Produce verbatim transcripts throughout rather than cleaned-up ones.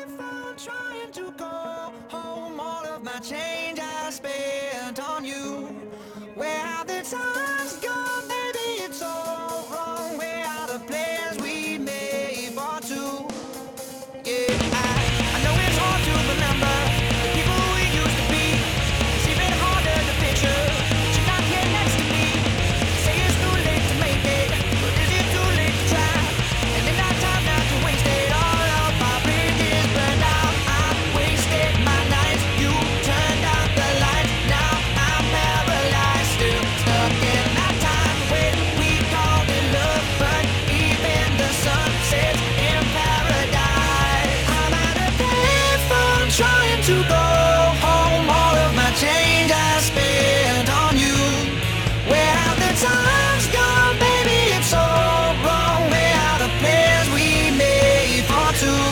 if I'm trying to go home, all of my change I spent on you. Where have the times gone, baby? It's all wrong. Where are the plans we made for two? Yeah, I, I know it's hard to remember the people we used to be. It's even harder to picture that you're not here next to me. Say it's too late to make it, but is it too late to try? And in our time not to waste it, all of my bridges burned out. I wasted my nights, you turned out the lights. Now I'm paralyzed, still stuck in that time when we called it love, but even the sun sets in paradise. I'm at a payphone trying to go home, all of my change I spent on you. Where have the times gone, baby? It's all wrong. Where are the plans we made for two?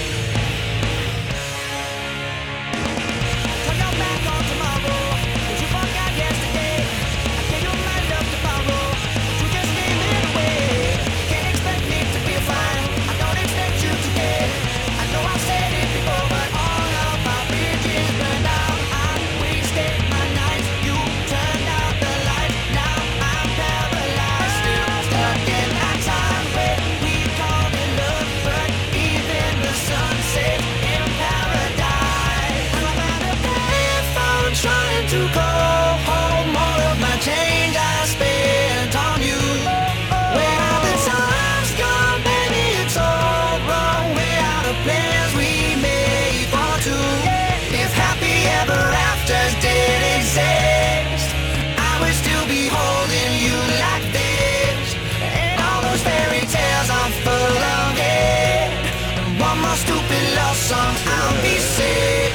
Turn your back on tomorrow, 'cause you forgot yesterday. I gave you my love to borrow, but you just gave it away. Can't expect me to be fine, I don't expect you to care. I know I've said it before, but all of my bridges burned out. I wasted my nights, you turned out the lights. Now I'm paralyzed, still stuck in that time when we called it love, but even the sun sets in paradise. I'm at a payphone trying to go home, all of my change I spent on you. Where are the times gone, baby? It's all wrong. Where are the plans we made for two? If happy ever afters did exist, I would still be holding you like this. And all those fairy tales are full of it. And one more stupid love song, I'll be sick.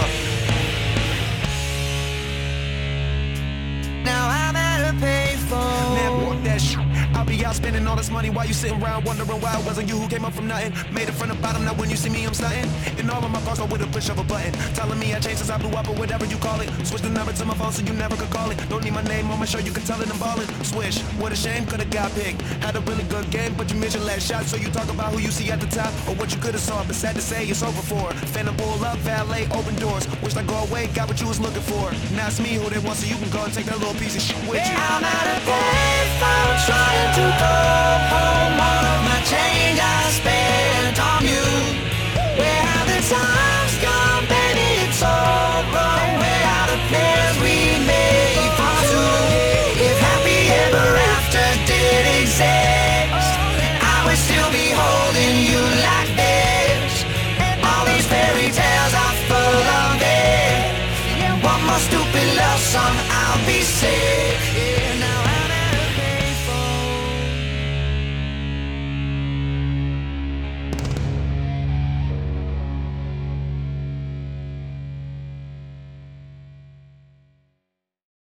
Now I'm at a payphone. Man, fuck that shit. I'll be out spending all this money while you sitting around wondering why it wasn't you who came up from nothing. Made it from the bottom, now when you see me, I'm stunting. And all of my calls are with a push of a button. Telling me I changed since I blew up or whatever you call it. Switch the number to my phone so you never could call it. Don't need my name on my shirt, you can tell it I'm ballin'. Swish, what a shame, could've got picked. Had a really good game, but you missed your last shot. So you talk about who you see at the top or what you could've saw, but sad to say it's over for. Phantom pull up, valet, open doors. Wished I go away, got what you was looking for. Now it's me who they want, so you can go and take that little piece of shit with you. I'm at a payphone trying to go home, all of my change I spent on you. Where have the times gone, baby? It's all wrong. Where are the plans we made for two? If happy ever after did exist, I would still be holding you like this. All these fairy tales are full of it. One more stupid love song, I'll be sick.